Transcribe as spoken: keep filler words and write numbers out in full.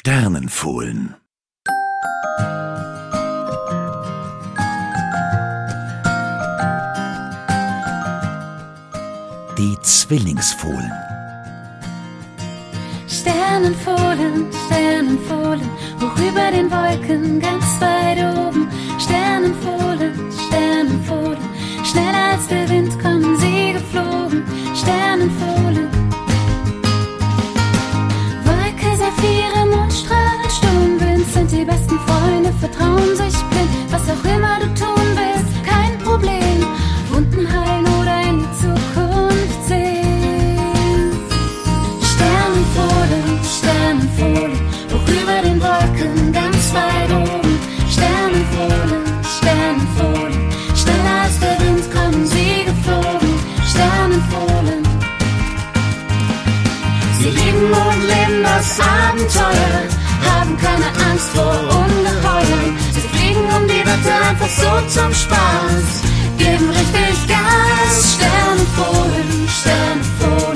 Sternenfohlen. Die Zwillingsfohlen. Sternenfohlen, Sternenfohlen, hoch über den Wolken, ganz weit oben. Sternenfohlen, Sternenfohlen, schneller als der Wind kommen sie geflogen. Sternenfohlen. Wolke, Saphire, Mondstrahlen, Sturmwind sind die besten Freunde, vertrauen sich blind. Was auch immer du tun willst, kein Problem. Wunden heilen oder in die Zukunft sehen. Sternenfohlen, Sternenfohlen, hoch über den Wolken, ganz weit oben. Sternenfohlen, Sternenfohlen, schneller als der Wind kommen sie geflogen. Sternenfohlen. Sie lieben und leben das Abenteuer, haben keine Angst vor Ungeheuern. Sie fliegen um die Wette einfach so zum Spaß, geben richtig Gas. Sternenfohlen, Sternenfohlen.